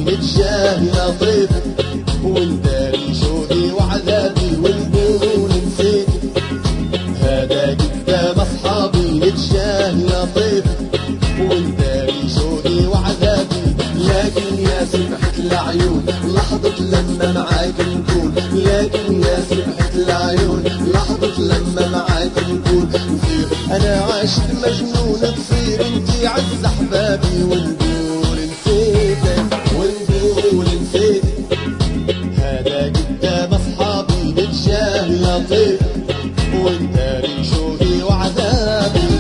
نتجاهل طيف ونداري شوقي وعذابي ونقول نسيت. هذا قدام اصحابي نتجاهل طيف ونداري شوقي وعذابي. لكن يا سمحة العيون لحظة لما معاك نكون، لكن يا سمحة العيون لحظة لما معاك نكون. نصير انا عاشق مجنون تصير انتي عز احبابي ونقول نسيتك ونقول نسيت. هذا قدام اصحابي نتجاهل طيف ونداري شوقي وعذابي.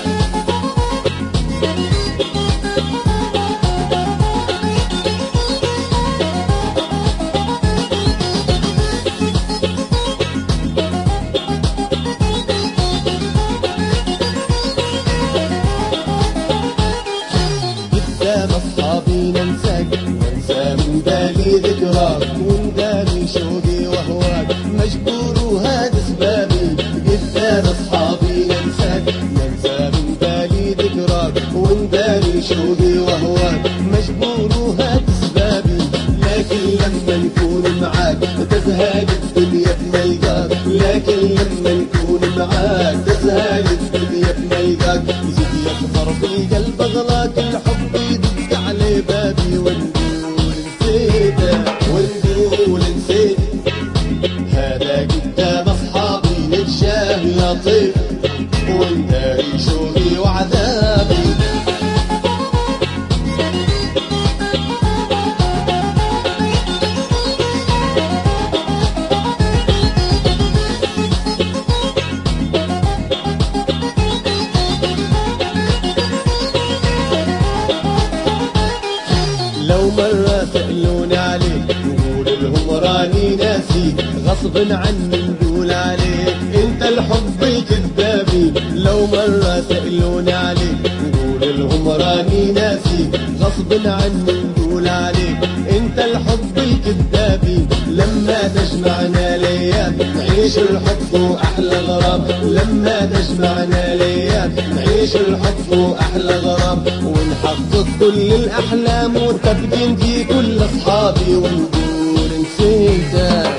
قدام اصحابي ننساك ننسى من بالي ذكراك ونداري شوقي وهواك مجبور وهذا اسبابي. قدام اصحابي ننساك ننسى من بالي ذكراك ونداري شوقي وهواك مجبور وهذا اسبابي. لكن لما نكون معاك تزهق الدنيا بملقاك، لكن لما نكون معاك تزهق الدنيا بملقاك. يزيد يكبر في القلب اغلاك الحب يدق على بابي ونقول نسيتك ونقول نسيت. هذا قدام اصحابي نتجاهل طيف ونداري شوقي وعذابي. لو مرة سألوني عليك نقول لهم راني ناسي غصب عني نقول عليك انت الحب الكذابي. لو مرة سألوني عليك نقول لهم راني ناسي غصب عني نقول عليك انت الحب الكذابي. لما تجمعنا ليام نعيش الحب واحلى غرام، لما تجمعنا ليام نعيش الحب واحلى غرام ونحقق كل الاحلام وتبقي انتي كل اصحابي ونقول نسيتك